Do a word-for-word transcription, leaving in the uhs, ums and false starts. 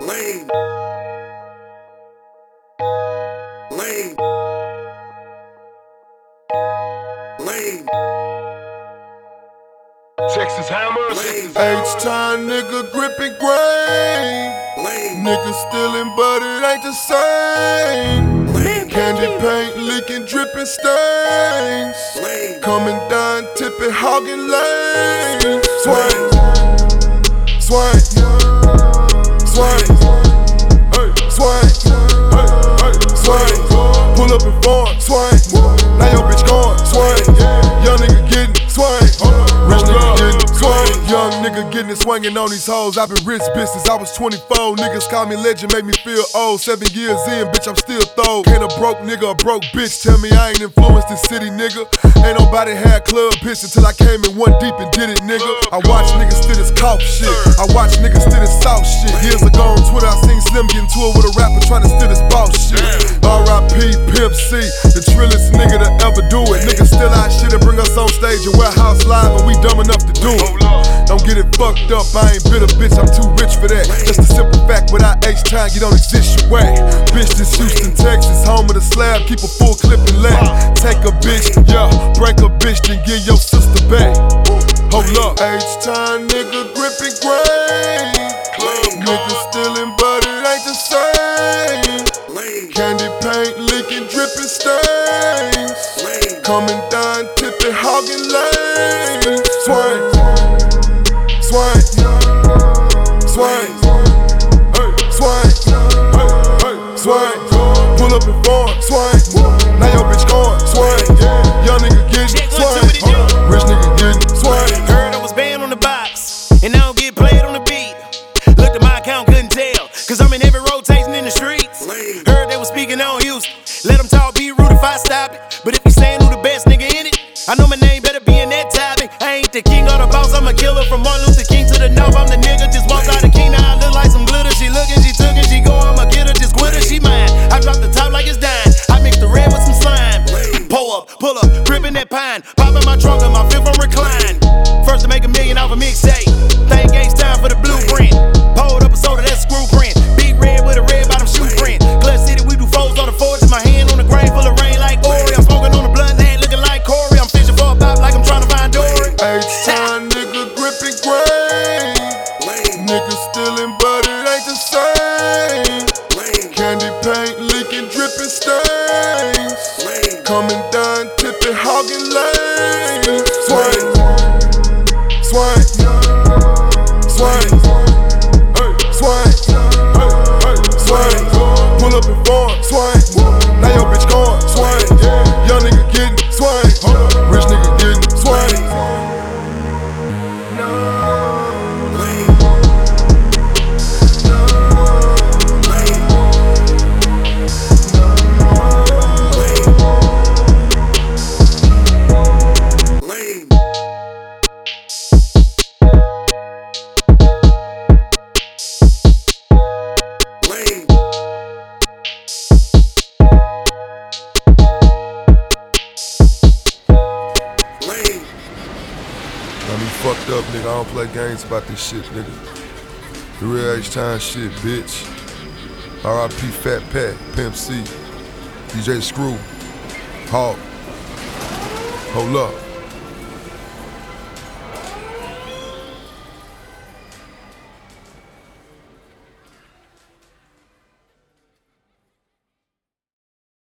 Lame. Lame. Lame. Texas Hammer. H-time nigga gripping grain. Lame. Nigga stealing, but it ain't the same. Lame. Candy paint leaking, dripping stains. Lame. Coming down, tipping, hogging lanes. Swing, swing, swing, hey, swing, hey, hey, swing. Pull up and form, swing. Now your bitch gone, swing. Young nigga getting it, swing. Rich nigga getting it, swing. Young nigga getting it, swinging on these hoes. I've been rich bitch since I was twenty-four. Niggas call me legend, make me feel old. Seven years in, bitch, I'm still throw. Can't a broke nigga, a broke bitch tell me I ain't influenced this city, nigga. Ain't nobody had club bitch until I came in one deep and did it, nigga. I watch niggas still this cough shit. I watch niggas still this south shit. Years ago on Twitter, I seen Slim get into it with a rapper trying to steal this boss shit. R I P Pimp C, the trillest nigga to ever do it. Niggas still out shit and bring us on stage and warehouse live, and we dumb enough to do it. Don't get it fucked up, I ain't bitter, bitch, I'm too rich for that. Just a simple fact, without H-time, you don't exist your way. Bitch, this Houston, Texas, home of the slab, keep a full clip and let. Take a bitch, yeah, break a bitch, then give your sister back. Hold up, H-time nigga gripping grain. Nigga stealing, but it ain't the same. Candy paint leaking, dripping stains. Coming down, tipping, hogging lanes. Swing, swing, swing, hey, swing, hey, hey, swing. Pull up and form, swing. Now your bitch gone, swing. Young nigga getting it, swing. Rich nigga getting it, swing. Heard I was banned on the box, and I don't get played on the beat. Looked at my account, couldn't tell, cause I'm in every rotation in the streets. Heard they was speaking on Houston. Let them talk, be rude if I stop it. But if you saying who the best nigga in it, I know my name better be in that topic. I ain't the king or the boss, I'm a killer from Martin Luther King to the north. I'm the nigga, just walked out the king, now I look like some glitter. She looking, she took it, she go, I'ma get her, just quit her, she mine. I drop the top like it's dying, I mix the red with some slime. Pull up, pull up, gripping that pine, pop in my trunk and my fifth on recline. First to make a million off a mixtape, thank H time for the blueprint. Pulled up a soda, that's screw print, big red with a red bottom shoe print. Clutch City, we do foes on the forge, in my hand on the grain full of rain like Ori. I'm smoking on the blunt, land looking like Corey. I'm fishing for a bop like I'm trying to find Dory. H-time nigga gripping grain. Nigga stealing, but it ain't the same. Candy paint leaking, dripping stains. Coming down, tipping, hogging lanes. Swing, swing, swing, hey, swing, hey, hey, swing. Pull up and form, swing. Now your bitch gone, swing. Young nigga getting it, swing. Rich nigga getting it, swing. I mean, fucked up, nigga. I don't play games about this shit, nigga. The real H-time shit, bitch. R I P Fat Pat, Pimp C, D J Screw, Hawk. Hold up.